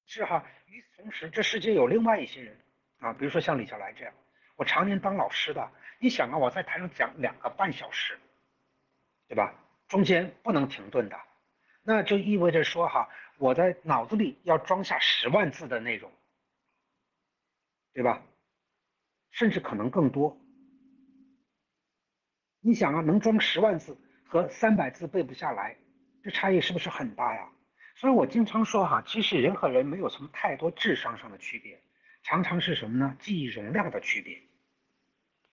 是哈。与此同时，这世界有另外一些人啊，比如说像李笑来这样，我常年当老师的，你想啊，我在台上讲2个半小时，对吧？中间不能停顿的，那就意味着说哈，我的脑子里要装下10万字的内容，对吧？甚至可能更多。你想啊，能装10万字和300字背不下来，这差异是不是很大呀？所以我经常说哈，其实人和人没有什么太多智商上的区别，常常是什么呢？记忆容量的区别。